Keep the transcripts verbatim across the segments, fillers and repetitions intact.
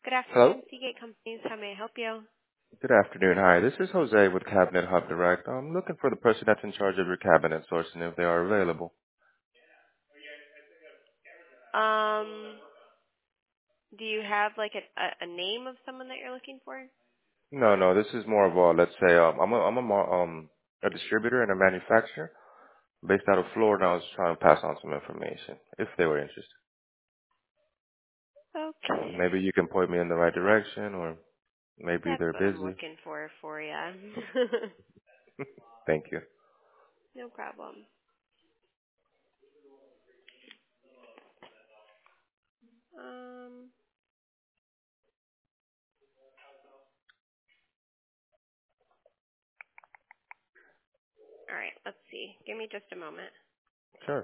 Good Hello. afternoon, Seagate Companies. How may I help you? Good afternoon. Hi, this is Jose with Cabinet Hub Direct. I'm looking for the person that's in charge of your cabinet sourcing if they are available. Um, do you have like a, a, a name of someone that you're looking for? No, no, this is more of a, let's say, um, I'm a, I'm a, mo- um, a distributor and a manufacturer based out of Florida. I was trying to pass on some information if they were interested. Maybe Okay. you can point me in the right direction, or maybe That's they're what I'm busy. looking for for you. Thank you. No problem. Um, all right, let's see. Give me just a moment. Sure.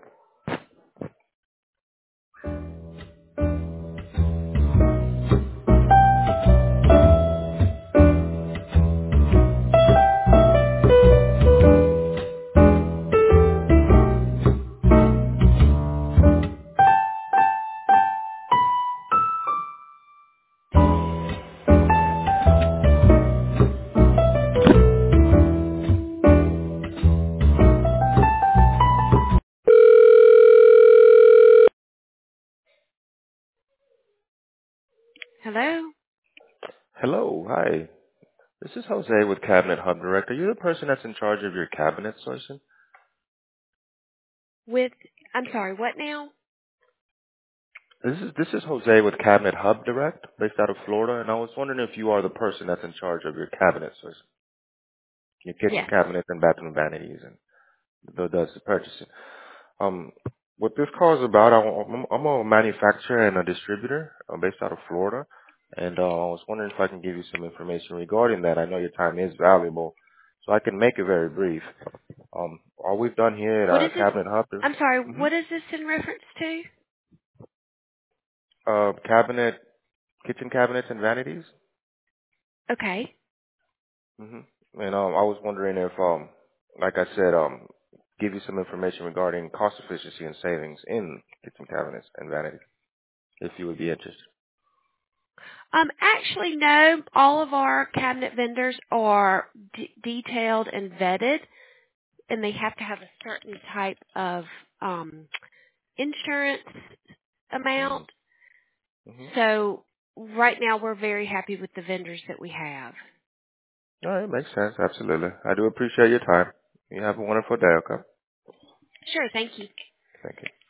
Hello? Hello. Hi. This is Jose with Cabinet Hub Direct. Are you the person that's in charge of your cabinet sourcing? With, I'm sorry, what now? This is this is Jose with Cabinet Hub Direct, based out of Florida, and I was wondering if you are the person that's in charge of your cabinets, or your kitchen Yes. cabinets and bathroom vanities, and th- does the purchasing. Um, what this call is about, I'm, I'm a manufacturer and a distributor uh, based out of Florida, and uh, I was wondering if I can give you some information regarding that. I know your time is valuable, so I can make it very brief. Um, all we've done here at What uh, is this? Cabinet Hub is I'm sorry, mhm, what is this in reference to? uh, cabinet, kitchen cabinets and vanities. Okay. hmm And um, I was wondering if, um, like I said, um, give you some information regarding cost efficiency and savings in kitchen cabinets and vanities, if you would be interested. Um, actually, no. All of our cabinet vendors are d- detailed and vetted, and they have to have a certain type of um, insurance amount. Mm-hmm. Mm-hmm. So right now, we're very happy with the vendors that we have. All right, makes sense. Absolutely. I do appreciate your time. You have a wonderful day. Okay. Sure. Thank you. Thank you.